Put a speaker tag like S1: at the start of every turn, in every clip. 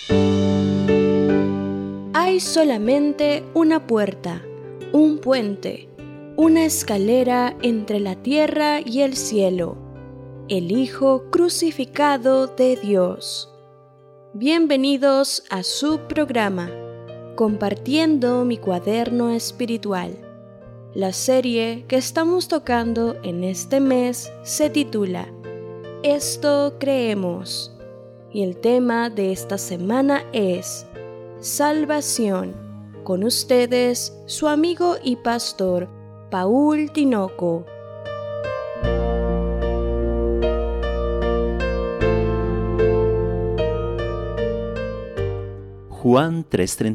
S1: Hay solamente una puerta, un puente, una escalera entre la tierra y el cielo, el Hijo crucificado de Dios. Bienvenidos a su programa, Compartiendo mi cuaderno espiritual. La serie que estamos tocando en este mes se titula Esto creemos, y el tema de esta semana es Salvación. Con ustedes, su amigo y pastor, Paul Tinoco.
S2: Juan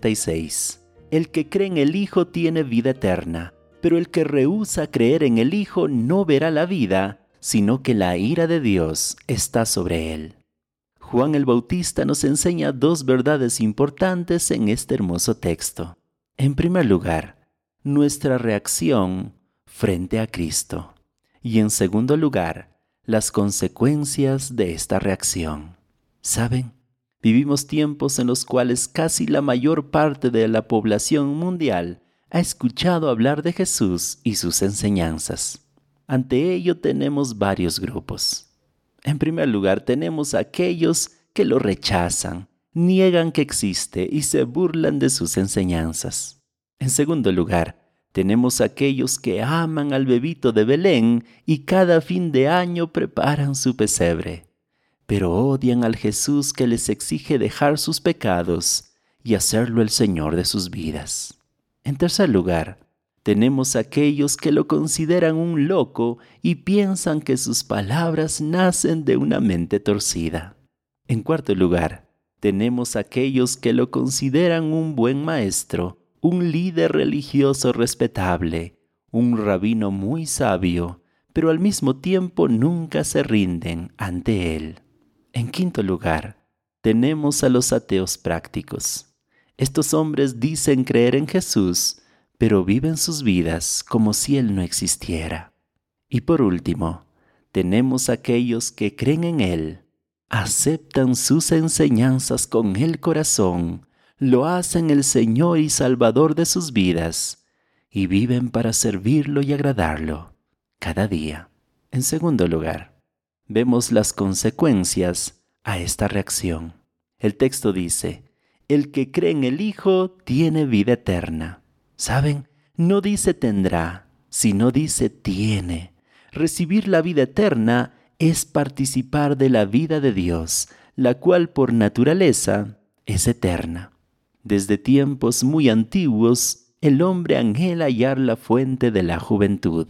S2: 3:36. El que cree en el Hijo tiene vida eterna, pero el que rehúsa creer en el Hijo no verá la vida, sino que la ira de Dios está sobre él. Juan el Bautista nos enseña dos verdades importantes en este hermoso texto. En primer lugar, nuestra reacción frente a Cristo. Y en segundo lugar, las consecuencias de esta reacción. ¿Saben? Vivimos tiempos en los cuales casi la mayor parte de la población mundial ha escuchado hablar de Jesús y sus enseñanzas. Ante ello tenemos varios grupos. En primer lugar, tenemos a aquellos que lo rechazan, niegan que existe y se burlan de sus enseñanzas. En segundo lugar, tenemos a aquellos que aman al bebito de Belén y cada fin de año preparan su pesebre, pero odian al Jesús que les exige dejar sus pecados y hacerlo el Señor de sus vidas. En tercer lugar, tenemos a aquellos que lo consideran un loco y piensan que sus palabras nacen de una mente torcida. En cuarto lugar, tenemos a aquellos que lo consideran un buen maestro, un líder religioso respetable, un rabino muy sabio, pero al mismo tiempo nunca se rinden ante él. En quinto lugar, tenemos a los ateos prácticos. Estos hombres dicen creer en Jesús, pero viven sus vidas como si Él no existiera. Y por último, tenemos a aquellos que creen en Él, aceptan sus enseñanzas con el corazón, lo hacen el Señor y Salvador de sus vidas, y viven para servirlo y agradarlo cada día. En segundo lugar, vemos las consecuencias a esta reacción. El texto dice, el que cree en el Hijo tiene vida eterna. ¿Saben? No dice tendrá, sino dice tiene. Recibir la vida eterna es participar de la vida de Dios, la cual por naturaleza es eterna. Desde tiempos muy antiguos, el hombre anhela hallar la fuente de la juventud.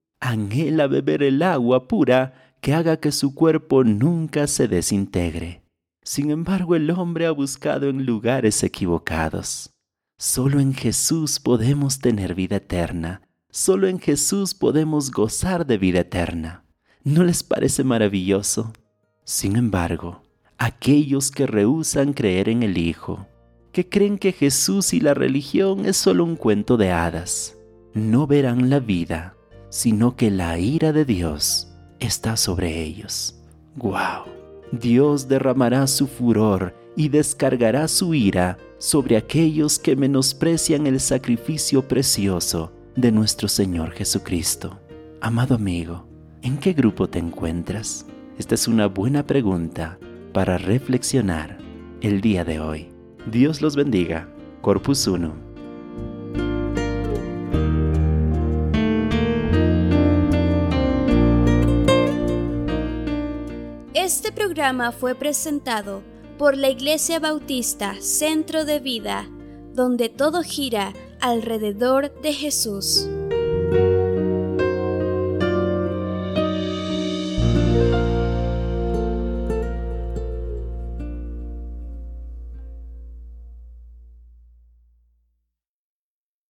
S2: Anhela beber el agua pura que haga que su cuerpo nunca se desintegre. Sin embargo, el hombre ha buscado en lugares equivocados. Solo en Jesús podemos tener vida eterna. Solo en Jesús podemos gozar de vida eterna. ¿No les parece maravilloso? Sin embargo, aquellos que rehúsan creer en el Hijo, que creen que Jesús y la religión es solo un cuento de hadas, no verán la vida, sino que la ira de Dios está sobre ellos. ¡Guau! Dios derramará su furor y descargará su ira sobre aquellos que menosprecian el sacrificio precioso de nuestro Señor Jesucristo. Amado amigo, ¿en qué grupo te encuentras? Esta es una buena pregunta para reflexionar el día de hoy. Dios los bendiga. Corpus 1.
S1: Este programa fue presentado por la Iglesia Bautista Centro de Vida, donde todo gira alrededor de Jesús.